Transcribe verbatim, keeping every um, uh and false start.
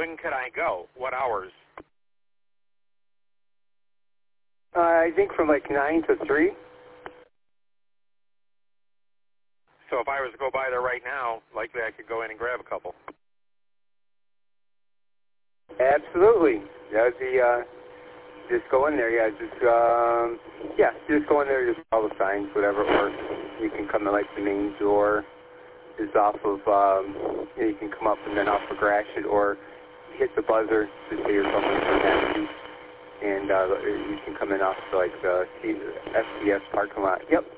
when could I go? What hours? Uh, I think from like nine to three. So if I was to go by there right now, likely I could go in and grab a couple. Absolutely. That would be, uh, just go in there, yeah, just, um, yeah, just go in there, just follow the signs, whatever, or you can come to, like, the main door is off of, um, you, know, you can come up and then off of Gratiot, or hit the buzzer to say you're coming from that, and, uh, you can come in off, like, the F C S parking lot. Yep.